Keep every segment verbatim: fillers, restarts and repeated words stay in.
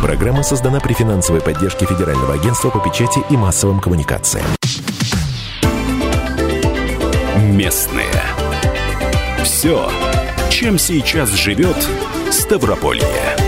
Программа создана при финансовой поддержке Федерального агентства по печати и массовым коммуникациям. Местные. Все, чем сейчас живет Ставрополье.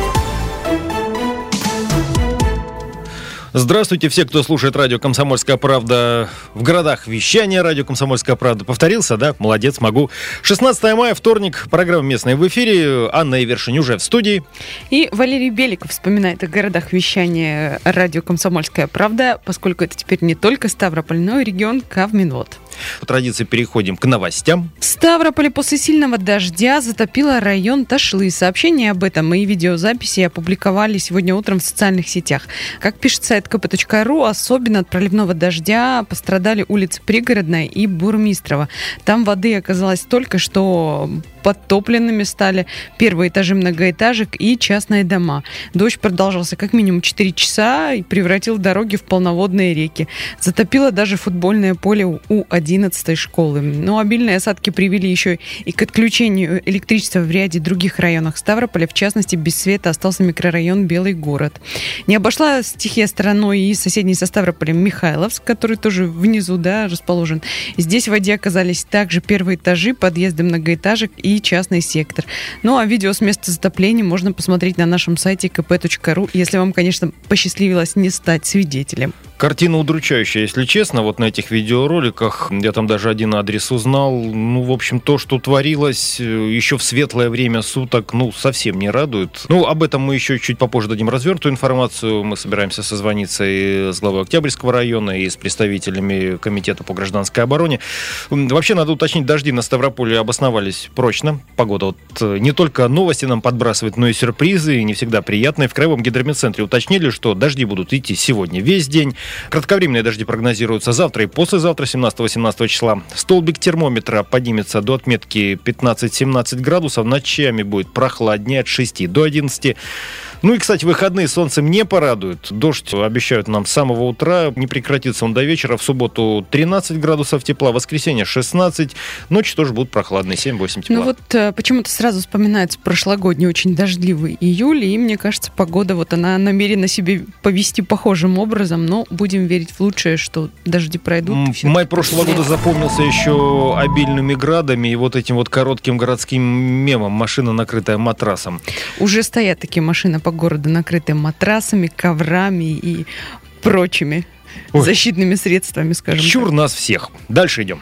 Здравствуйте, все, кто слушает радио «Комсомольская правда» в городах вещания. Радио «Комсомольская правда». Повторился, да? Молодец, могу. шестнадцатое мая, вторник. Программа «Местная» в эфире. Анна Ивершин уже в студии. И Валерий Беликов вспоминает о городах вещания радио «Комсомольская правда», поскольку это теперь не только Ставрополь, но и регион Кавминвод. По традиции переходим к новостям. В Ставрополе после сильного дождя затопило район Ташлы. Сообщения об этом и видеозаписи опубликовали сегодня утром в социальных сетях. Как пишет сайт ка пэ точка ру, особенно от проливного дождя пострадали улицы Пригородная и Бурмистрова. Там воды оказалось столько, что подтопленными стали первые этажи многоэтажек и частные дома. Дождь продолжался как минимум четыре часа и превратил дороги в полноводные реки. Затопило даже футбольное поле у одиннадцатой школы. Но обильные осадки привели еще и к отключению электричества в ряде других районах Ставрополя. В частности, без света остался микрорайон Белый город. Не обошла стихия стороной и соседний со Ставрополем Михайловск, который тоже внизу, да, расположен. Здесь в воде оказались также первые этажи, подъезды многоэтажек и частный сектор. Ну, а видео с места затопления можно посмотреть на нашем сайте ка пэ точка ру, если вам, конечно, посчастливилось не стать свидетелем. Картина удручающая, если честно. Вот на этих видеороликах я там даже один адрес узнал. Ну, в общем, то, что творилось еще в светлое время суток, ну, совсем не радует. Ну, об этом мы еще чуть попозже дадим развернутую информацию. Мы собираемся созвониться и с главой Октябрьского района, и с представителями Комитета по гражданской обороне. Вообще, надо уточнить, дожди на Ставрополе обосновались прочно. Погода вот не только новости нам подбрасывает, но и сюрпризы, и не всегда приятные. В Краевом гидрометцентре уточнили, что дожди будут идти сегодня весь день. Кратковременные дожди прогнозируются завтра и послезавтра, семнадцатого-восемнадцатого числа. Столбик термометра поднимется до отметки пятнадцать-семнадцать градусов. Ночами будет прохладнее от шести до одиннадцати. Ну и, кстати, выходные солнцем не порадуют. Дождь обещают нам с самого утра. Не прекратится он до вечера. В субботу тринадцать градусов тепла, в воскресенье шестнадцать. Ночи тоже будут прохладные, семь-восемь тепла. Ну вот э, почему-то сразу вспоминается прошлогодний очень дождливый июль. И мне кажется, погода вот она намерена себе повести похожим образом. Но будем верить в лучшее, что дожди пройдут. Май прошлого года запомнился еще обильными градами и вот этим вот коротким городским мемом «машина, накрытая матрасом». Уже стоят такие машины по городу, накрытые матрасами, коврами и прочими Ой. защитными средствами, скажем Чур так. нас всех. Дальше идем.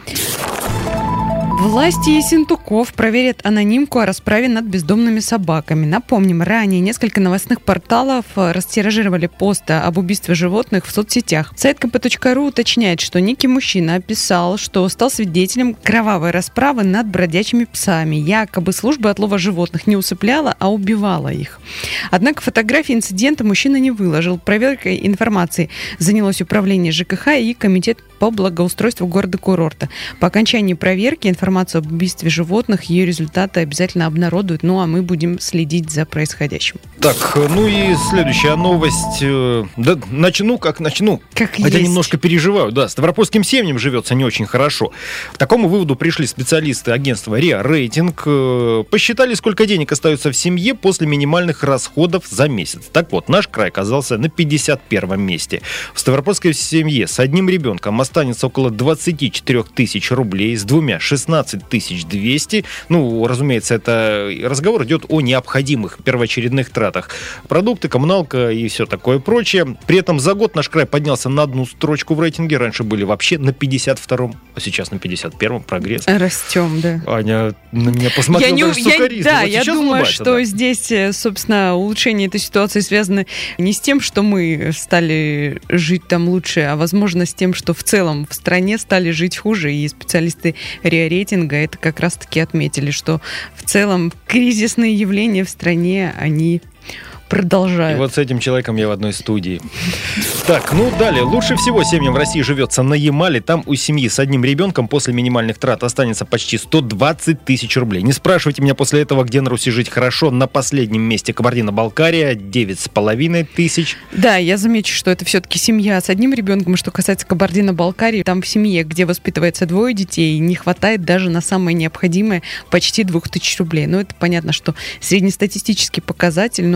Власти Ессентуков проверят анонимку о расправе над бездомными собаками. Напомним, ранее несколько новостных порталов растиражировали пост об убийстве животных в соцсетях. Сайт ка пэ точка ру уточняет, что некий мужчина описал, что стал свидетелем кровавой расправы над бродячими псами. Якобы служба отлова животных не усыпляла, а убивала их. Однако фотографии инцидента мужчина не выложил. Проверкой информации занялось управление жэ ка ха и комитет по благоустройству города-курорта. По окончании проверки информацию об убийстве животных, ее результаты обязательно обнародуют, ну а мы будем следить за происходящим. Так, ну и следующая новость. Да, начну как начну. Как Хотя есть. немножко переживаю. Да, ставропольским семьям живется не очень хорошо. К такому выводу пришли специалисты агентства РИА Рейтинг. Посчитали, сколько денег остается в семье после минимальных расходов за месяц. Так вот, наш край оказался на пятьдесят первом месте. В ставропольской семье с одним ребенком останется около двадцать четыре тысячи рублей, с двумя шестнадцать тысяч двести. Ну, разумеется, это разговор идет о необходимых первоочередных тратах. Продукты, коммуналка и все такое прочее. При этом за год наш край поднялся на одну строчку в рейтинге. Раньше были вообще на пятьдесят втором, а сейчас на пятьдесят первом. Прогресс. Растем, да. Аня на меня посмотрела я не, даже сукоризно. Да, вот я думаю, улыбается, что да. здесь, собственно, улучшение этой ситуации связано не с тем, что мы стали жить там лучше, а, возможно, с тем, что в целом в стране стали жить хуже. И специалисты РИА Рейтинга это как раз-таки отметили, что в целом кризисные явления в стране, они продолжают. И вот с этим человеком я в одной студии. Так, ну далее. Lучше всего семьям в России живется на Ямале. Там у семьи с одним ребенком после минимальных трат останется почти сто двадцать тысяч рублей. Не спрашивайте меня после этого, где на Руси жить хорошо. На последнем месте Кабардино-Балкария, девять с половиной тысяч. Да, я замечу, что это все-таки семья с одним ребенком. Что касается Кабардино-Балкарии, там в семье, где воспитывается двое детей, не хватает даже на самое необходимое почти двух тысяч рублей. Ну, это понятно, что среднестатистический показатель, но вот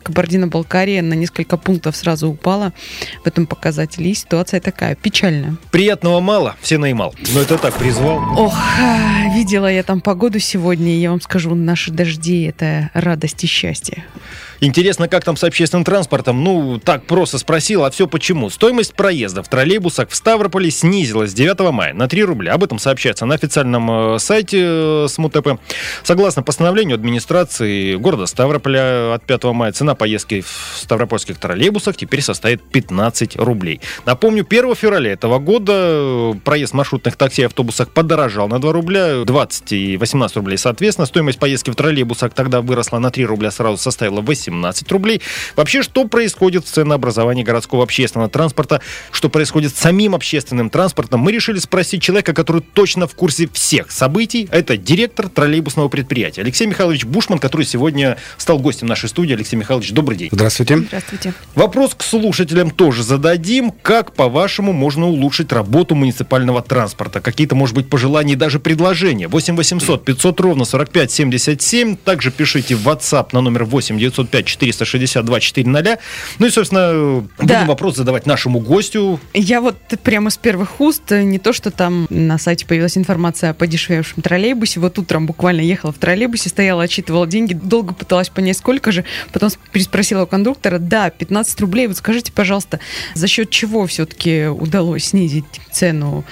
Кабардино-Балкария на несколько пунктов сразу упала в этом показателе. И ситуация такая печальная. Приятного мало, все наимал. Но это так, призвал. Ох, видела я там погоду сегодня, и я вам скажу, наши дожди — это радость и счастье. Интересно, как там с общественным транспортом? Ну, так просто спросил, а все почему? Стоимость проезда в троллейбусах в Ставрополе снизилась с девятого мая на три рубля. Об этом сообщается на официальном сайте СМУТП. Согласно постановлению администрации города Ставрополя от пятого мая, цена поездки в ставропольских троллейбусах теперь составит пятнадцать рублей. Напомню, первого февраля этого года проезд маршрутных такси и автобусах подорожал на два рубля, двадцать и восемнадцать рублей соответственно. Стоимость поездки в троллейбусах тогда выросла на три рубля, сразу составила восемнадцать рублей. Вообще, что происходит в ценообразовании городского общественного транспорта, что происходит с самим общественным транспортом, мы решили спросить человека, который точно в курсе всех событий. Это директор троллейбусного предприятия Алексей Михайлович Бушман, который сегодня стал гостем нашей студии. Алексей Михайлович, добрый день. Здравствуйте. Здравствуйте. Вопрос к слушателям тоже зададим. Как, по-вашему, можно улучшить работу муниципального транспорта? Какие-то, может быть, пожелания и даже предложения? восемь восемьсот пятьсот ровно сорок пять семьдесят семь. Также пишите в WhatsApp на номер восемь девятьсот пять четыреста шестьдесят два четыреста. Ну и, собственно, будем да. вопрос задавать нашему гостю. Я вот прямо с первых уст, не то, что там на сайте появилась информация о подешевевшем троллейбусе. Вот утром буквально ехала в троллейбусе, стояла, отчитывала деньги, долго пыталась понять, сколько же. Потом переспросила у кондуктора. Да, пятнадцать рублей. Вот скажите, пожалуйста, за счет чего все-таки удалось снизить цену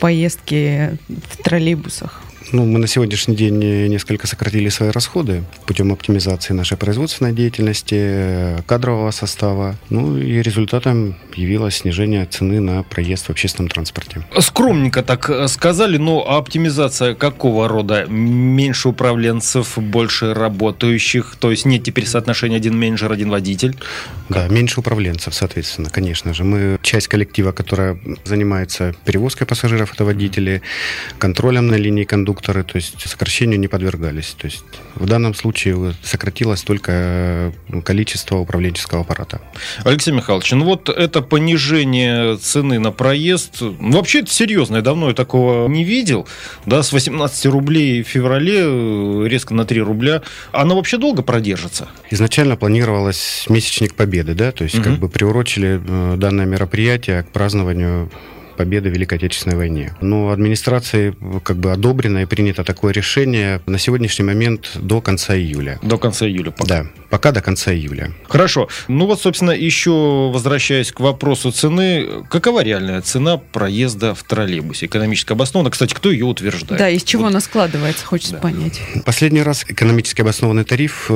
поездки в троллейбусах? Ну, мы на сегодняшний день несколько сократили свои расходы путем оптимизации нашей производственной деятельности, кадрового состава. Ну и результатом явилось снижение цены на проезд в общественном транспорте. Скромненько так сказали, но оптимизация какого рода? Меньше управленцев, больше работающих, то есть нет теперь соотношения один менеджер, один водитель? Да, меньше управленцев, соответственно, конечно же. Мы часть коллектива, которая занимается перевозкой пассажиров, это водители, контролем на линии кондуктора, то есть сокращению не подвергались. То есть в данном случае сократилось только количество управленческого аппарата. Алексей Михайлович, ну вот это понижение цены на проезд, ну, вообще это серьезно, я давно такого не видел, да, с восемнадцати рублей в феврале резко на три рубля, оно вообще долго продержится? Изначально планировалось месячник Победы, да, то есть угу. как бы приурочили данное мероприятие к празднованию победы в Великой Отечественной войне. Но администрацией как бы одобрено и принято такое решение на сегодняшний момент до конца июля. До конца июля пока? Да, пока до конца июля. Хорошо. Ну вот, собственно, еще возвращаясь к вопросу цены, какова реальная цена проезда в троллейбусе? Экономически обоснованно. Кстати, кто ее утверждает? Да, из чего вот. она складывается, хочется да. понять. Последний раз экономически обоснованный тариф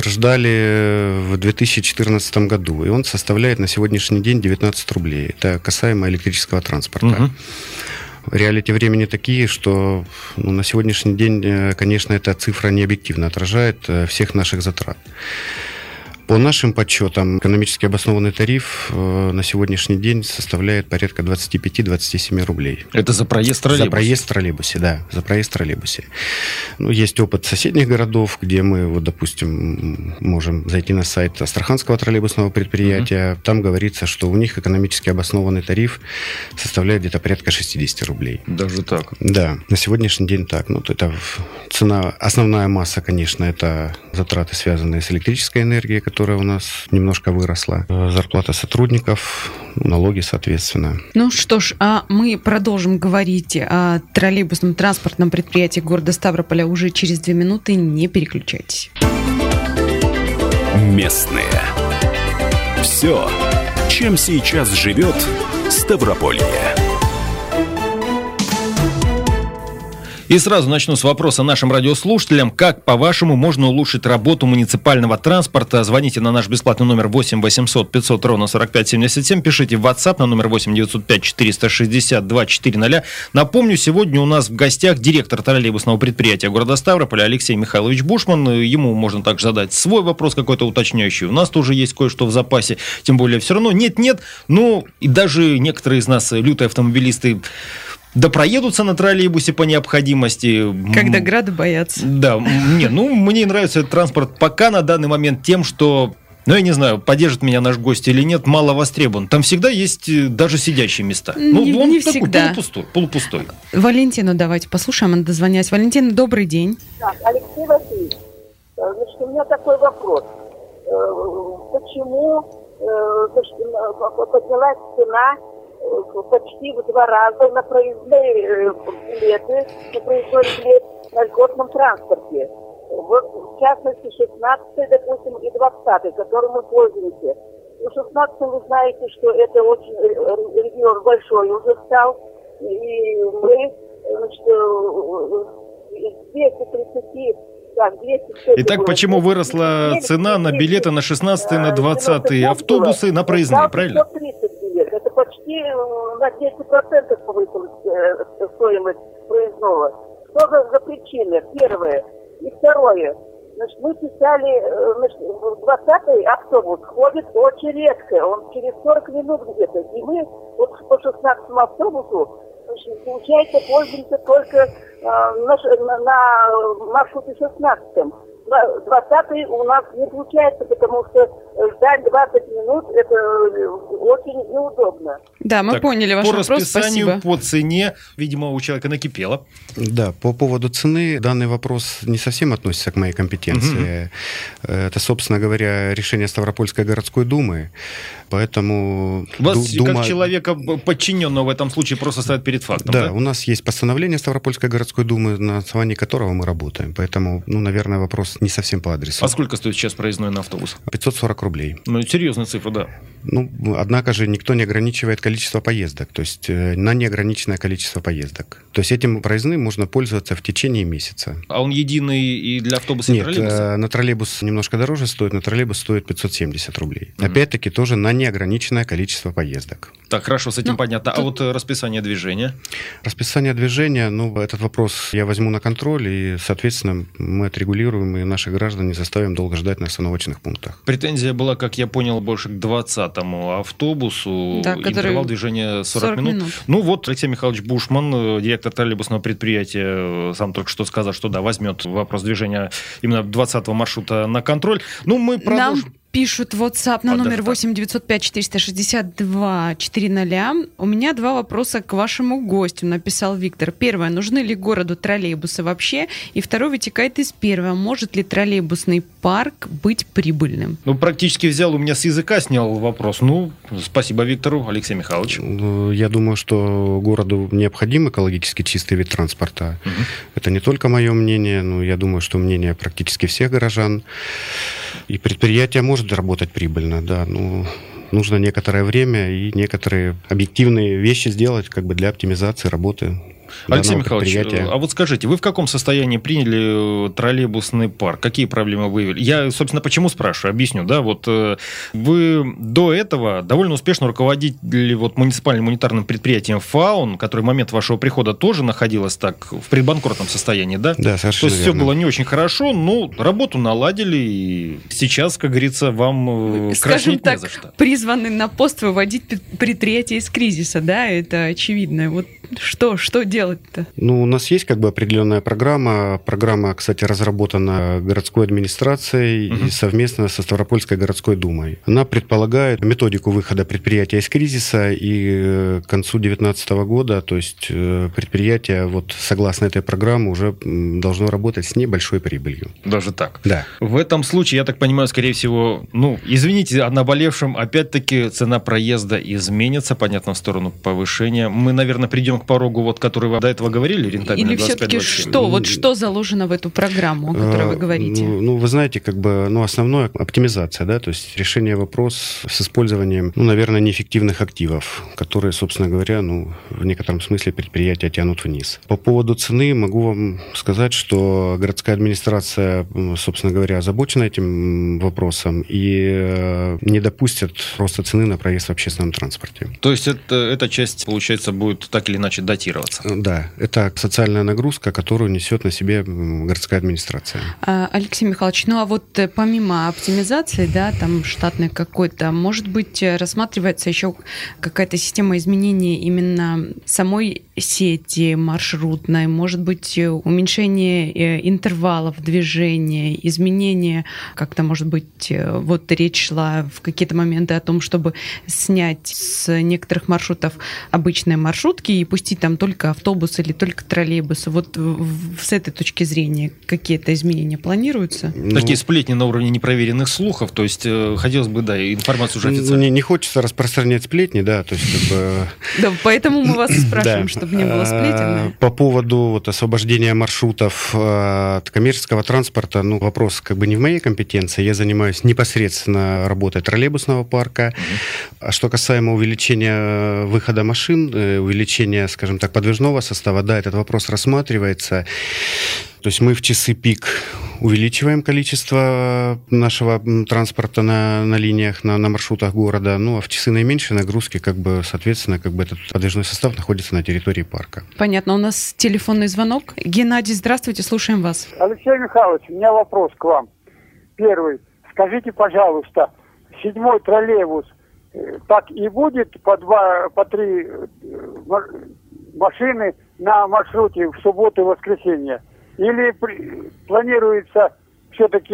утверждали в две тысячи четырнадцатом году, и он составляет на сегодняшний день девятнадцать рублей. Это касаемо электрического транспорта. Угу. Реалити времени такие, что ну, на сегодняшний день, конечно, эта цифра не объективно отражает всех наших затрат. По нашим подсчетам, экономически обоснованный тариф на сегодняшний день составляет порядка двадцать пять - двадцать семь рублей. Это за проезд в троллейбусе? За проезд в троллейбусе, да. За проезд в троллейбусе. Ну, есть опыт соседних городов, где мы, вот, допустим, можем зайти на сайт Астраханского троллейбусного предприятия. Uh-huh. Там говорится, что у них экономически обоснованный тариф составляет где-то порядка шестьдесят рублей. Даже так? Да. На сегодняшний день так. Ну, это цена, основная масса, конечно, это затраты, связанные с электрической энергией, которая у нас немножко выросла. Зарплата сотрудников, налоги, соответственно. Ну что ж, а мы продолжим говорить о троллейбусном транспортном предприятии города Ставрополя уже через две минуты. Не переключайтесь. Местные. Все, чем сейчас живет Ставрополье. И сразу начну с вопроса нашим радиослушателям. Как, по-вашему, можно улучшить работу муниципального транспорта? Звоните на наш бесплатный номер восемь восемьсот пятьсот ровно сорок пять семьдесят семь. Пишите в WhatsApp на номер восемь девятьсот пять четыреста шестьдесят два четыреста. Напомню, сегодня у нас в гостях директор троллейбусного предприятия города Ставрополя Алексей Михайлович Бушман. Ему можно также задать свой вопрос какой-то уточняющий. У нас тоже есть кое-что в запасе. Тем более все равно нет-нет. Ну, и даже некоторые из нас, лютые автомобилисты, да проедутся на троллейбусе по необходимости. Когда града боятся. Да, не, ну, мне нравится этот транспорт пока на данный момент тем, что, ну, я не знаю, поддержит меня наш гость или нет, мало востребован. Там всегда есть даже сидящие места. Не, ну, он не такой всегда. Полупустой, полупустой. Валентину давайте послушаем, она дозвонилась. Валентина, добрый день. Так, Алексей Васильевич, значит, у меня такой вопрос. почему поднялась цена почти в два раза на проездные билеты, на проездной билет на льготном транспорте. Вот, в частности, шестнадцатый, допустим, и двадцатый, которым мы пользуемся. В шестнадцатом вы знаете, что это очень регион большой уже стал, и мы, значит, двести тридцать, так, двести. Итак, почему выросла цена на билеты на шестнадцатый, на двадцатый автобусы, на проездные, правильно? пятьсот тридцать билет. Это почти на десять процентов повысилась стоимость проездного. Что за, за причины? Первое. И второе. Значит, мы писали, значит, двадцатый автобус ходит очень редко, он через сорок минут где-то. И мы вот по шестнадцатому автобусу, значит, получается, пользуемся только э, на, на, на маршруте шестнадцатом. двадцатый у нас не получается, потому что ждать двадцать минут – это очень неудобно. Да, мы так, поняли ваш по вопрос, расписанию, спасибо. по цене, видимо, у человека накипело. Да, по поводу цены данный вопрос не совсем относится к моей компетенции. Угу. Это, собственно говоря, решение Ставропольской городской думы, поэтому... Вас, Дума... как человека подчиненного в этом случае, просто ставят перед фактом, да? Да, у нас есть постановление Ставропольской городской думы, на основании которого мы работаем, поэтому, ну, наверное, вопрос не совсем по адресу. А сколько стоит сейчас проездной на автобус? пятьсот сорок рублей. Ну, серьезная цифра, да. Ну, однако же никто не ограничивает количество поездок, то есть на неограниченное количество поездок. То есть этим проездным можно пользоваться в течение месяца. А он единый и для автобуса, Нет, и троллейбуса? Нет, на троллейбус немножко дороже стоит, на троллейбус стоит пятьсот семьдесят рублей. Mm-hmm. Опять-таки тоже на неограниченное количество поездок. Так, хорошо, с этим ну, понятно. тут... А вот расписание движения? Расписание движения, ну, этот вопрос я возьму на контроль, и, соответственно, мы отрегулируем, и наших граждан не заставим долго ждать на остановочных пунктах. Претензия была, как я понял, больше к двадцатому автобусу, да, интервал движения сорок, сорок минут. минут. Ну вот, Алексей Михайлович Бушман, директор троллейбусного предприятия, сам только что сказал, что да, возьмет вопрос движения именно двадцатого маршрута на контроль. Ну, мы продолжим. Нам пишут в WhatsApp на номер восемь девятьсот пять четыреста шестьдесят два четыреста. У меня два вопроса к вашему гостю, написал Виктор. Первое, нужны ли городу троллейбусы вообще? И второе вытекает из первого. Может ли троллейбусный парк быть прибыльным? Ну, практически взял у меня с языка, снял вопрос. Ну, спасибо Виктору. Алексей Михайлович. Я думаю, что городу необходим экологически чистый вид транспорта. Угу. Это не только мое мнение, но я думаю, что мнение практически всех горожан. И предприятие может работать прибыльно, да, но нужно некоторое время и некоторые объективные вещи сделать как бы для оптимизации работы. Алексей Михайлович, а вот скажите, вы в каком состоянии приняли троллейбусный парк? Какие проблемы выявили? Я, собственно, почему спрашиваю? Объясню, да, вот вы до этого довольно успешно руководили вот муниципальным унитарным предприятием ФАУН, которое в момент вашего прихода тоже находилось так в предбанкротном состоянии, да? Да, совершенно То есть верно. Все было не очень хорошо, но работу наладили, и сейчас, как говорится, вам краснеть не за что. Призваны на пост выводить предприятие из кризиса, да, это очевидно. Вот что, что делать-то? Ну, у нас есть как бы определенная программа. Программа, кстати, разработана городской администрацией угу. и совместно со Ставропольской городской думой. Она предполагает методику выхода предприятия из кризиса, и к концу две тысячи девятнадцатого года, то есть предприятие, вот согласно этой программе, уже должно работать с небольшой прибылью. Даже так? Да. В этом случае, я так понимаю, скорее всего, ну, извините, о наболевшем, опять-таки цена проезда изменится, понятно, в сторону повышения. Мы, наверное, придем к порогу, вот, который вы до этого говорили, рентабельный двадцать пять двадцать семь. Или все-таки что? Вот что заложено в эту программу, о которой вы говорите? Ну, вы знаете, как бы, ну, основное оптимизация, да, то есть решение вопроса с использованием, ну, наверное, неэффективных активов, которые, собственно говоря, ну, в некотором смысле предприятия тянут вниз. По поводу цены могу вам сказать, что городская администрация, собственно говоря, озабочена этим вопросом и не допустит роста цены на проезд в общественном транспорте. То есть это, эта часть, получается, будет так или иначе датироваться? Да, это социальная нагрузка, которую несет на себе городская администрация. Алексей Михайлович, ну а вот помимо оптимизации, да, там штатной какой-то, может быть, рассматривается еще какая-то система изменения именно самой сети маршрутной, может быть, уменьшение интервалов движения, изменение, как-то, может быть, вот речь шла в какие-то моменты о том, чтобы снять с некоторых маршрутов обычные маршрутки и пустить там только автобусы или только троллейбусы. Вот с этой точки зрения какие-то изменения планируются? Ну, такие сплетни на уровне непроверенных слухов, то есть хотелось бы, да, информацию уже официально. Не, не хочется распространять сплетни, да, то есть как бы... Да, поэтому мы вас и спрашиваем, чтобы не было сплетен. По поводу вот освобождения маршрутов от коммерческого транспорта, ну, вопрос как бы не в моей компетенции, я занимаюсь непосредственно работой троллейбусного парка. А что касаемо увеличения выхода машин, увеличения, скажем так, подвижного состава, да, этот вопрос рассматривается. То есть мы в часы пик увеличиваем количество нашего транспорта на, на линиях, на, на маршрутах города, ну а в часы наименьшей нагрузки, как бы, соответственно, как бы этот подвижной состав находится на территории парка. Понятно. У нас телефонный звонок. Геннадий, здравствуйте, слушаем вас. Алексей Михайлович, у меня вопрос к вам. Первый. Скажите, пожалуйста, седьмой троллейбус так и будет по два, по три машины на маршруте в субботу и воскресенье? Или при, планируется все-таки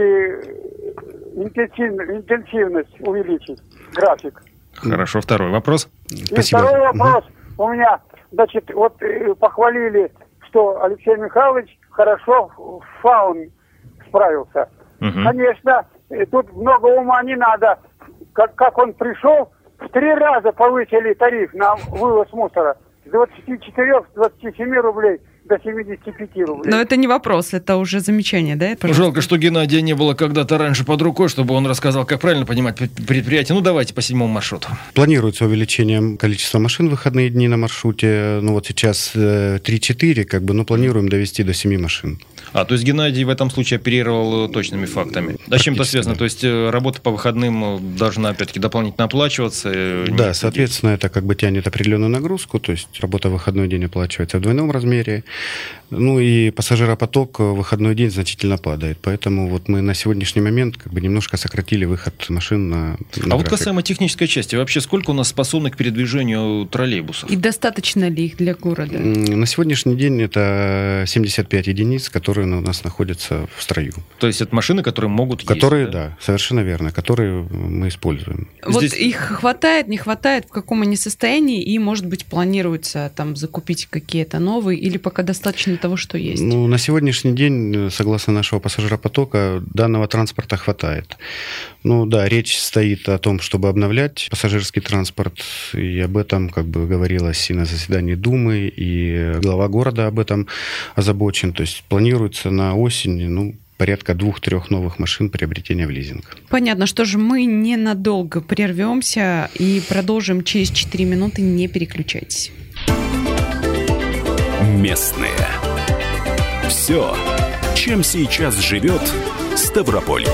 интенсив, интенсивность увеличить, график? Хорошо, второй вопрос. И Спасибо. второй вопрос у меня, значит, вот похвалили, что Алексей Михайлович хорошо в фаун справился. Угу. Конечно, тут много ума не надо. Как, как он пришел, в три раза повысили тариф на вывоз мусора с двадцати четырёх - двадцати семи рублей до семидесяти пяти рублей. Но это не вопрос, это уже замечание, да? Пожалуйста. Жалко, что Геннадия не было когда-то раньше под рукой, чтобы он рассказал, как правильно понимать предприятие. Ну, давайте по седьмому маршруту. Планируется увеличение количества машин в выходные дни на маршруте. Ну, вот сейчас три-четыре, как бы, но планируем довести до семи машин. А, то есть Геннадий в этом случае оперировал точными фактами. А с чем-то связано? То есть работа по выходным должна, опять-таки, дополнительно оплачиваться? Да, соответственно, это как бы тянет определенную нагрузку, то есть работа в выходной день оплачивается в двойном размере. Ну и пассажиропоток в выходной день значительно падает. Поэтому вот мы на сегодняшний момент как бы немножко сократили выход машин на, на А график. вот касаемо технической части, вообще сколько у нас способных к передвижению троллейбусов? И достаточно ли их для города? На сегодняшний день это семьдесят пять единиц, которые у нас находятся в строю. То есть это машины, которые могут которые, ездить? Которые, да? да, совершенно верно, которые мы используем. Вот Здесь... их хватает, не хватает, в каком они состоянии, и, может быть, планируется там закупить какие-то новые, или пока достаточно того, что есть? Ну, на сегодняшний день, согласно нашего пассажиропотока, данного транспорта хватает. Ну да, речь стоит о том, чтобы обновлять пассажирский транспорт, и об этом как бы говорилось и на заседании Думы, и глава города об этом озабочен. То есть планируется на осень, ну, порядка двух-трех новых машин приобретения в лизинг. Понятно, что же мы ненадолго прервемся и продолжим через четыре минуты, не переключайтесь. Местные. Все, чем сейчас живет Ставрополье.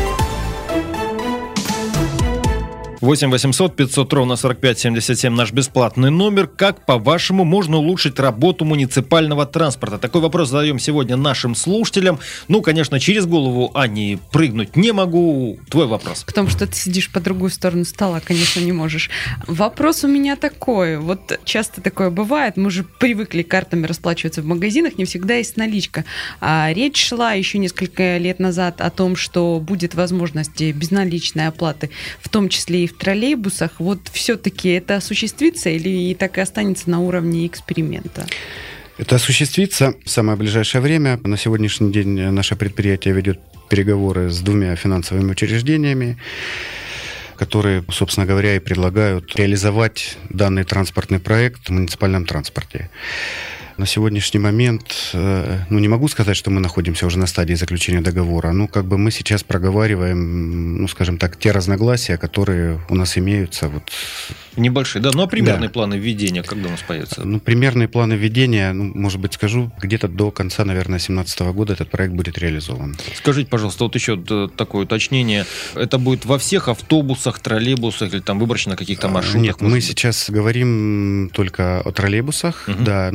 восемь восемьсот пятьсот ровно сорок пять семьдесят семь наш бесплатный номер. Как, по-вашему, можно улучшить работу муниципального транспорта? Такой вопрос задаем сегодня нашим слушателям. Ну, конечно, через голову Ани прыгнуть не могу. Твой вопрос. Потому что ты сидишь по другую сторону стола, конечно, не можешь. Вопрос у меня такой. Вот часто такое бывает. Мы же привыкли картами расплачиваться в магазинах. Не всегда есть наличка. А речь шла еще несколько лет назад о том, что будет возможность безналичной оплаты, в том числе и в троллейбусах. Вот все-таки это осуществится или и так и останется на уровне эксперимента? Это осуществится в самое ближайшее время. На сегодняшний день наше предприятие ведет переговоры с двумя финансовыми учреждениями, которые, собственно говоря, и предлагают реализовать данный транспортный проект в муниципальном транспорте. На сегодняшний момент, ну, не могу сказать, что мы находимся уже на стадии заключения договора. Ну, как бы мы сейчас проговариваем, ну, скажем так, те разногласия, которые у нас имеются. Вот. Небольшие, да. Ну, а примерные да. планы введения, когда у нас появятся? Ну, примерные планы введения, ну, может быть, скажу, где-то до конца, наверное, две тысячи семнадцатого года этот проект будет реализован. Скажите, пожалуйста, вот еще такое уточнение. Это будет во всех автобусах, троллейбусах или там выборочно на каких-то маршрутах? Нет, мы быть? сейчас говорим только о троллейбусах, угу. да, но это будет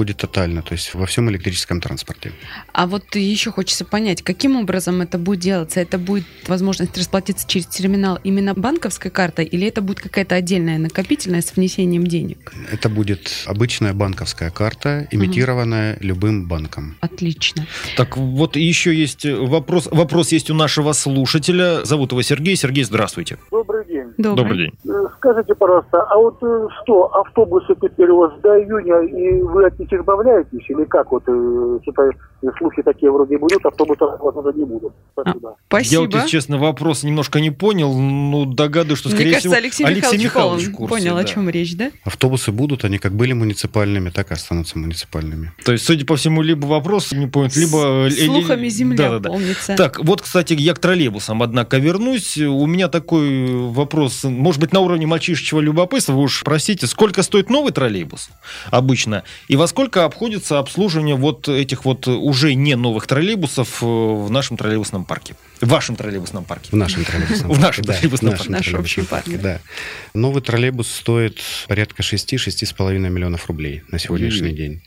будет тотально, то есть во всем электрическом транспорте. А вот еще хочется понять, каким образом это будет делаться? Это будет возможность расплатиться через терминал именно банковской картой, или это будет какая-то отдельная накопительная с внесением денег? Это будет обычная банковская карта, имитированная угу. любым банком. Отлично. Так, вот еще есть вопрос. Вопрос есть у нашего слушателя. Зовут его Сергей. Сергей, здравствуйте. Добрый день. Добрый, Добрый день. Скажите, пожалуйста, а вот что, автобусы теперь у вас до июня, и вы от них избавляетесь, или как? Вот что-то слухи такие вроде будут, автобусов, возможно, не будут. Спасибо. А, спасибо. Я вот, если честно, вопрос немножко не понял, но догадываюсь, что, скорее Мне кажется, всего, Алексей, Алексей Михайлович, Михайлович в курсе, понял, да. о чем речь, да? Автобусы будут, они как были муниципальными, так и останутся муниципальными. То есть, судя по всему, либо вопрос не понят, либо... Слухами земля да, да, да. полнится. Так, вот, кстати, я к троллейбусам, однако, вернусь. У меня такой вопрос, может быть, на уровне мальчишечьего любопытства, вы уж простите, сколько стоит новый троллейбус обычно, и во сколько обходится обслуживание вот этих вот уже не новых троллейбусов в нашем троллейбусном парке? В вашем троллейбусном парке. В нашем троллейбусном парке. В нашем троллейбусном парке. Наш общий парк. Да. Новый троллейбус стоит порядка шесть-шесть с половиной миллионов рублей на сегодняшний день.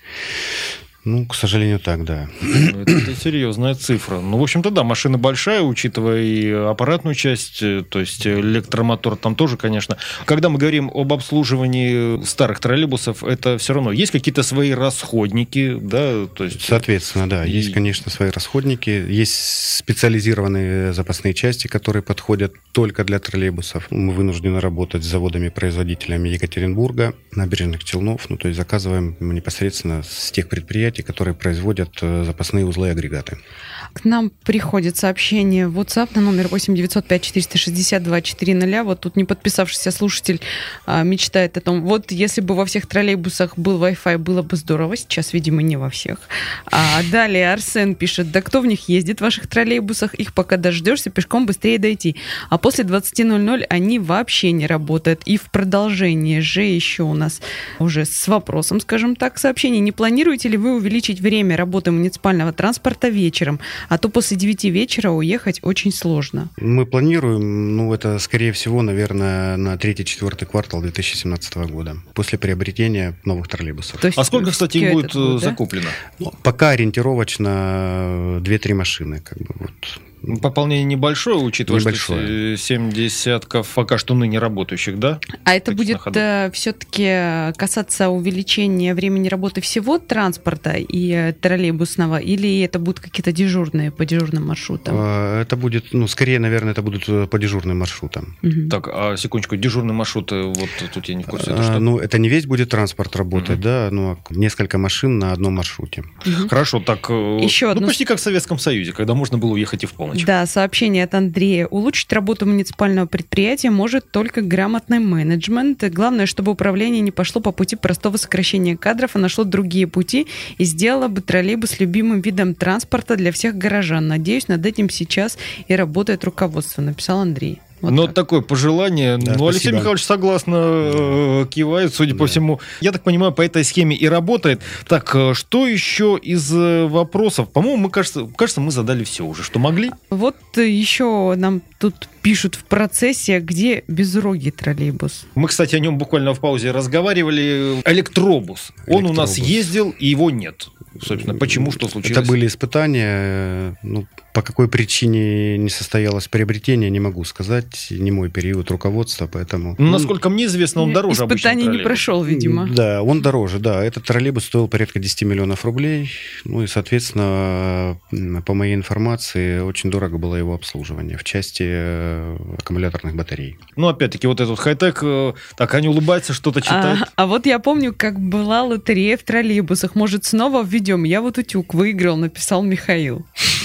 Ну, к сожалению, так, да. Это, это серьезная цифра. Ну, в общем-то, да, машина большая, учитывая и аппаратную часть, то есть электромотор там тоже, конечно. Когда мы говорим об обслуживании старых троллейбусов, это все равно есть какие-то свои расходники, да? То есть... Соответственно, да, и... есть, конечно, свои расходники. Есть специализированные запасные части, которые подходят только для троллейбусов. Мы вынуждены работать с заводами-производителями Екатеринбурга, Набережных Челнов, ну, то есть заказываем непосредственно с тех предприятий, которые производят запасные узлы и агрегаты. К нам приходит сообщение в WhatsApp на номер восемь девятьсот пять четыреста шестьдесят двадцать четыре ноль. Вот тут не подписавшийся слушатель а, мечтает о том, вот если бы во всех троллейбусах был Wi-Fi, было бы здорово. Сейчас, видимо, не во всех. А далее Арсен пишет, да кто в них ездит, в ваших троллейбусах? Их пока дождешься, пешком быстрее дойти. А после двадцати ноль-ноль они вообще не работают. И в продолжении же еще у нас уже с вопросом, скажем так, сообщение. Не планируете ли вы увеличить время работы муниципального транспорта вечером? А то после девяти вечера уехать очень сложно. Мы планируем, ну, это, скорее всего, наверное, на третий-четвертый квартал две тысячи семнадцатого года, после приобретения новых троллейбусов. А сколько, кстати, их будет год, закуплено? Да? Ну, пока ориентировочно две-три машины, как бы, вот. Пополнение небольшое, учитывая, небольшое. что семь десятков пока что ныне работающих, да? А это будет э, все-таки касаться увеличения времени работы всего транспорта и э, троллейбусного, или это будут какие-то дежурные по дежурным маршрутам? Это будет, ну, скорее, наверное, это будут по дежурным маршрутам. Угу. Так, а секундочку, дежурные маршруты, вот тут я не в курсе. Это а, что? Ну, это не весь будет транспорт работать, угу. да, но несколько машин на одном маршруте. Угу. Хорошо, так, Еще ну, одну... почти как в Советском Союзе, когда можно было уехать и в полночь. Да, сообщение от Андрея. Улучшить работу муниципального предприятия может только грамотный менеджмент. Главное, чтобы управление не пошло по пути простого сокращения кадров, а нашло другие пути и сделало бы троллейбус любимым видом транспорта для всех горожан. Надеюсь, над этим сейчас и работает руководство, написал Андрей. Вот Но так. такое пожелание. Да, ну, Алексей Михайлович согласно э, кивает, судя да. по всему. Я так понимаю, по этой схеме и работает. Так, что еще из вопросов? По-моему, мы, кажется, кажется, мы задали все уже, что могли. Вот еще нам тут пишут в процессе, где безрогий троллейбус. Мы, кстати, о нем буквально в паузе разговаривали. Электробус. Он Электробус. У нас ездил, и его нет. Собственно, почему, что случилось? Это были испытания. Ну, по какой причине не состоялось приобретение, не могу сказать. Не мой период руководства, поэтому... Ну, насколько мне известно, он дороже обычного Испытаний не прошел, видимо. Да, он дороже, да. Этот троллейбус стоил порядка десять миллионов рублей. Ну и, соответственно, по моей информации, очень дорого было его обслуживание в части аккумуляторных батарей. Ну, опять-таки, вот этот хай-тек, так они улыбаются, что-то читают. А, а вот я помню, как была лотерея в троллейбусах. Может, снова введем? Я вот утюг выиграл, написал Михаил.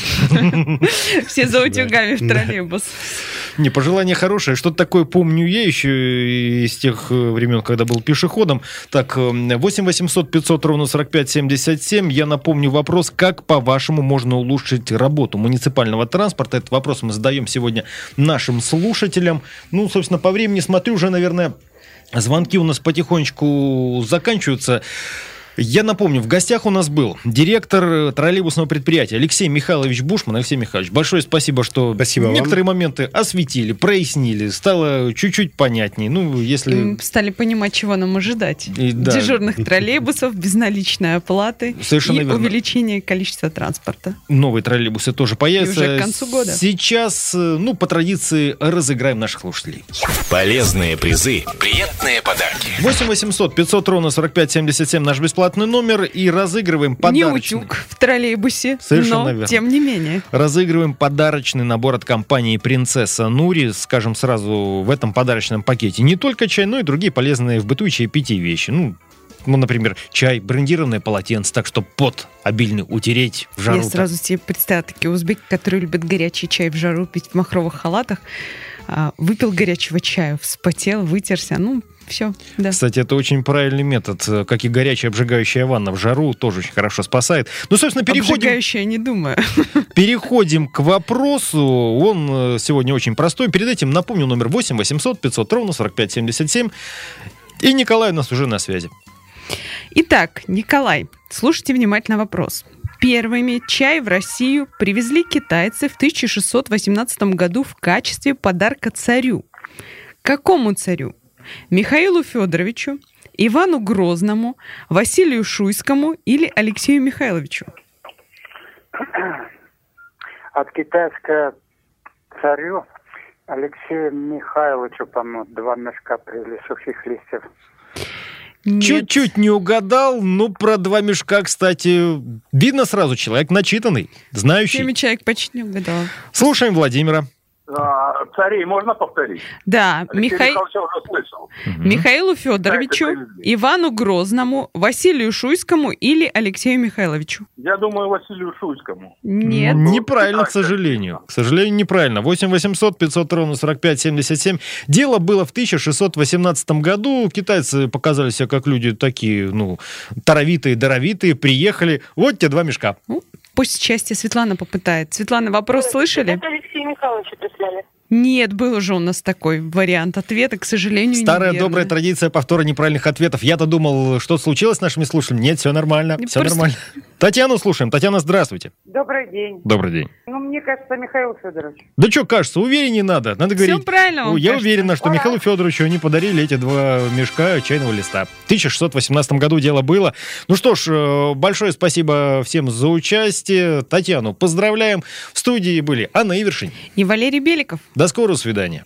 Все за утюгами в троллейбус. Не, пожелание хорошее. Что-то такое помню я еще из тех времен, когда был пешеходом. Так, восемь восемьсот пятьсот ровно сорок пять семьдесят семь. Я напомню вопрос, как, по-вашему, можно улучшить работу муниципального транспорта. Этот вопрос мы задаем сегодня нашим слушателям. Ну, собственно, по времени смотрю, уже, наверное, звонки у нас потихонечку заканчиваются. Я напомню, в гостях у нас был директор троллейбусного предприятия Алексей Михайлович Бушман. Алексей Михайлович, большое спасибо, что спасибо некоторые вам. моменты осветили, прояснили, стало чуть-чуть понятнее. Ну, если... Стали понимать, чего нам ожидать. И, да. Дежурных троллейбусов, безналичной оплаты. Совершенно и верно. Увеличение количества транспорта. Новые троллейбусы тоже появятся. И уже к концу года. Сейчас, ну, по традиции, разыграем наших слушателей. Полезные призы, приятные подарки. восемь восемьсот пятьсот ровно сорок пять семьдесят семь наш бесплатный номер, и разыгрываем подарочный. Не утюг в троллейбусе, совершенно но верно. Тем не менее. Разыгрываем подарочный набор от компании «Принцесса Нури». Скажем сразу, в этом подарочном пакете не только чай, но и другие полезные в быту и чаепитии вещи. Ну, ну, например, чай, брендированное полотенце, так что пот обильный утереть в жару. Я сразу себе представила такие узбеки, которые любят горячий чай в жару пить в махровых халатах. Выпил горячего чая, вспотел, вытерся, ну, все, да. Кстати, это очень правильный метод, как и горячая обжигающая ванна в жару, тоже очень хорошо спасает. Ну, собственно, переходим... Обжигающая, не думаю. Переходим к вопросу. Он сегодня очень простой. Перед этим напомню номер восемь восемьсот пятьсот ровно сорок пять семьдесят семь. И Николай у нас уже на связи. Итак, Николай, слушайте внимательно вопрос. Первыми чай в Россию привезли китайцы в тысяча шестьсот восемнадцатом году в качестве подарка царю. Какому царю? Михаилу Федоровичу, Ивану Грозному, Василию Шуйскому или Алексею Михайловичу? От китайского царю Алексею Михайловичу, по-моему, два мешка привезли сухих листьев. Нет. Чуть-чуть не угадал, но про два мешка, кстати, видно сразу, человек начитанный, знающий. Всеми человек почти не угадал. Слушаем Владимира. А, царей можно повторить? Да, Миха... угу. Михаилу Федоровичу, Ивану Грозному, Василию Шуйскому или Алексею Михайловичу? Я думаю, Василию Шуйскому. Нет. Неправильно, к сожалению. К сожалению, неправильно. восемь восемьсот пятьсот ровно сорок пять семьдесят семь. Дело было в тысяча шестьсот восемнадцатом году. Китайцы показали себя как люди такие, ну, таровитые, даровитые. Приехали. Вот те два мешка. Ну, пусть счастье Светлана попытает. Светлана, вопрос слышали? Это Алексея Михайловича прислали. Нет, был уже у нас такой вариант ответа, к сожалению, Старая неверно. добрая традиция повтора неправильных ответов. Я-то думал, что случилось с нашими слушателями. Нет, все нормально, Не все просто... нормально. Татьяну слушаем. Татьяна, здравствуйте. Добрый день. Добрый день. Ну, мне кажется, Михаил Федорович. Да что, кажется, увереннее надо. Надо Все говорить. правильно вам Я кажется. уверена, что Ура. Михаилу Федоровичу они подарили эти два мешка чайного листа. В тысяча шестьсот восемнадцатом году дело было. Ну что ж, большое спасибо всем за участие. Татьяну поздравляем. В студии были Анна Ивершин И Валерий Беликов. До скорого свидания.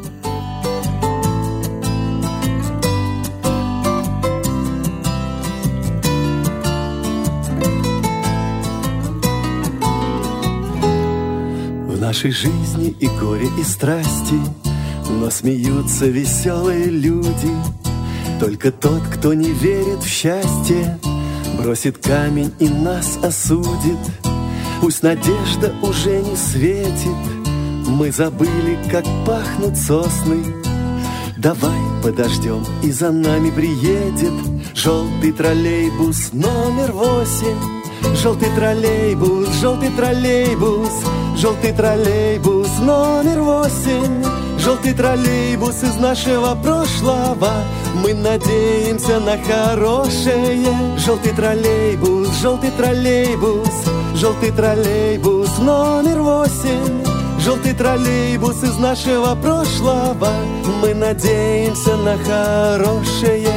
В нашей жизни и горе, и страсти, но смеются веселые люди. Только тот, кто не верит в счастье, бросит камень и нас осудит. Пусть надежда уже не светит, мы забыли, как пахнут сосны. Давай подождем, и за нами приедет желтый троллейбус номер восемь. Желтый троллейбус, желтый троллейбус, желтый троллейбус номер восемь. Желтый троллейбус из нашего прошлого, мы надеемся на хорошее. Желтый троллейбус, желтый троллейбус, желтый троллейбус номер восемь. Желтый троллейбус из нашего прошлого, мы надеемся на хорошее.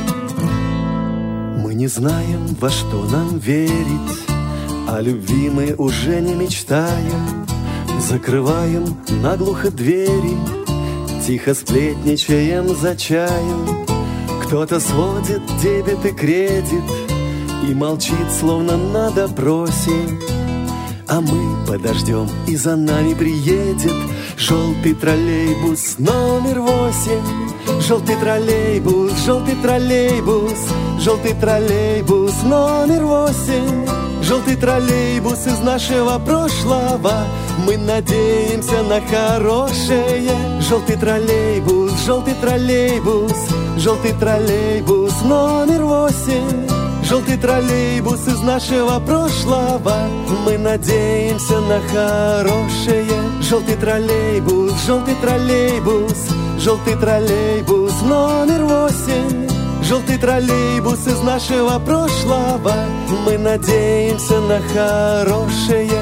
Мы не знаем, во что нам верить, о любви мы уже не мечтаем. Закрываем наглухо двери, тихо сплетничаем за чаем. Кто-то сводит дебет и кредит и молчит, словно на допросе. А мы подождем, и за нами приедет желтый троллейбус номер восемь. Желтый троллейбус, желтый троллейбус, желтый троллейбус номер восемь. Желтый троллейбус из нашего прошлого, мы надеемся на хорошее. Желтый троллейбус, желтый троллейбус, желтый троллейбус номер восемь. Желтый троллейбус из нашего прошлого, мы надеемся на хорошее. Желтый троллейбус, желтый троллейбус, желтый троллейбус номер восемь. Желтый троллейбус из нашего прошлого. Мы надеемся на хорошее.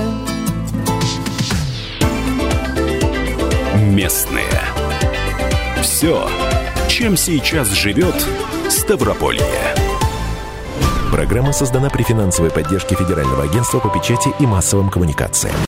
Местные. Все, чем сейчас живет Ставрополье. Программа создана при финансовой поддержке Федерального агентства по печати и массовым коммуникациям.